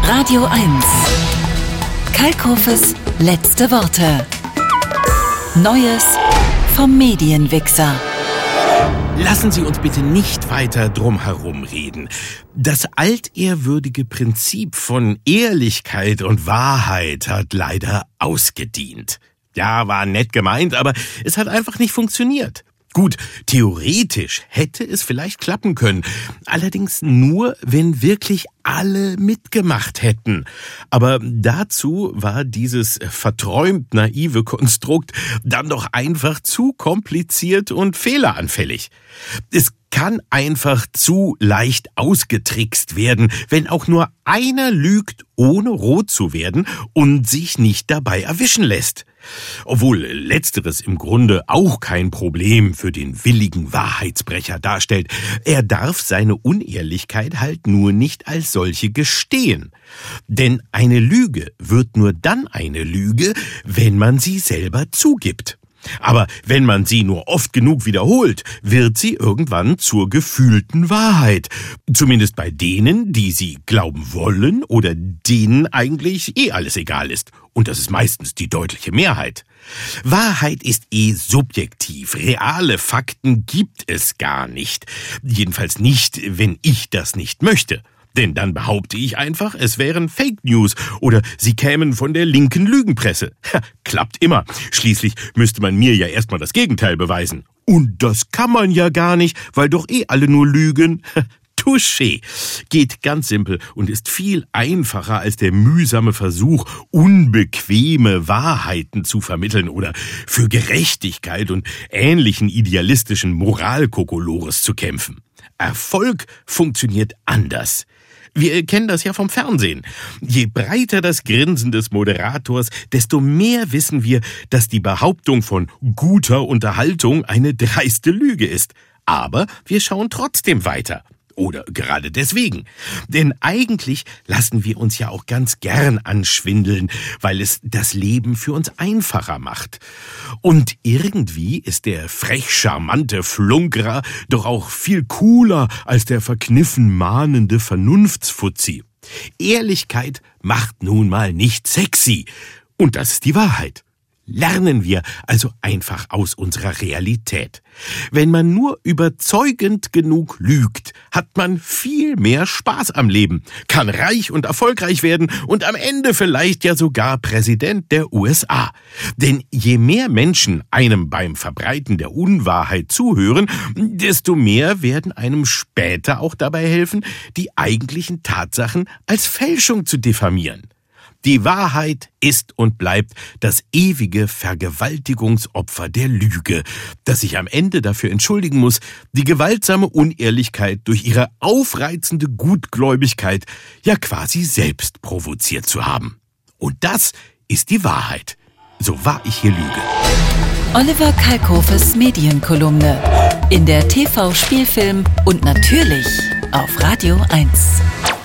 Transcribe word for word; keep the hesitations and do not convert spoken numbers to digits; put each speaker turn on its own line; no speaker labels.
Radio eins. Kalkhofes letzte Worte. Neues vom Medienwichser.
Lassen Sie uns bitte nicht weiter drum herum reden. Das altehrwürdige Prinzip von Ehrlichkeit und Wahrheit hat leider ausgedient. Ja, war nett gemeint, aber es hat einfach nicht funktioniert. Gut, theoretisch hätte es vielleicht klappen können, allerdings nur, wenn wirklich alle mitgemacht hätten. Aber dazu war dieses verträumt naive Konstrukt dann doch einfach zu kompliziert und fehleranfällig. Es kann einfach zu leicht ausgetrickst werden, wenn auch nur einer lügt, ohne rot zu werden und sich nicht dabei erwischen lässt. Obwohl letzteres im Grunde auch kein Problem für den willigen Wahrheitsbrecher darstellt. Er darf seine Unehrlichkeit halt nur nicht als solche gestehen. Denn eine Lüge wird nur dann eine Lüge, wenn man sie selber zugibt. Aber wenn man sie nur oft genug wiederholt, wird sie irgendwann zur gefühlten Wahrheit. Zumindest bei denen, die sie glauben wollen oder denen eigentlich eh alles egal ist. Und das ist meistens die deutliche Mehrheit. Wahrheit ist eh subjektiv. Reale Fakten gibt es gar nicht. Jedenfalls nicht, wenn ich das nicht möchte. Denn dann behaupte ich einfach, es wären Fake News oder sie kämen von der linken Lügenpresse. Ha, klappt immer. Schließlich müsste man mir ja erstmal das Gegenteil beweisen. Und das kann man ja gar nicht, weil doch eh alle nur lügen. Touché. Geht ganz simpel und ist viel einfacher als der mühsame Versuch, unbequeme Wahrheiten zu vermitteln oder für Gerechtigkeit und ähnlichen idealistischen Moralkokolores zu kämpfen. Erfolg funktioniert anders. Wir kennen das ja vom Fernsehen. Je breiter das Grinsen des Moderators, desto mehr wissen wir, dass die Behauptung von guter Unterhaltung eine dreiste Lüge ist. Aber wir schauen trotzdem weiter. Oder gerade deswegen. Denn eigentlich lassen wir uns ja auch ganz gern anschwindeln, weil es das Leben für uns einfacher macht. Und irgendwie ist der frech charmante Flunkerer doch auch viel cooler als der verkniffen mahnende Vernunftsfuzzi. Ehrlichkeit macht nun mal nicht sexy. Und das ist die Wahrheit. Lernen wir also einfach aus unserer Realität. Wenn man nur überzeugend genug lügt, hat man viel mehr Spaß am Leben, kann reich und erfolgreich werden und am Ende vielleicht ja sogar Präsident der U S A. Denn je mehr Menschen einem beim Verbreiten der Unwahrheit zuhören, desto mehr werden einem später auch dabei helfen, die eigentlichen Tatsachen als Fälschung zu diffamieren. Die Wahrheit ist und bleibt das ewige Vergewaltigungsopfer der Lüge, das sich am Ende dafür entschuldigen muss, die gewaltsame Unehrlichkeit durch ihre aufreizende Gutgläubigkeit ja quasi selbst provoziert zu haben. Und das ist die Wahrheit, so wahr ich hier lüge.
Oliver Kalkhofes Medienkolumne in der T V-Spielfilm und natürlich auf Radio eins.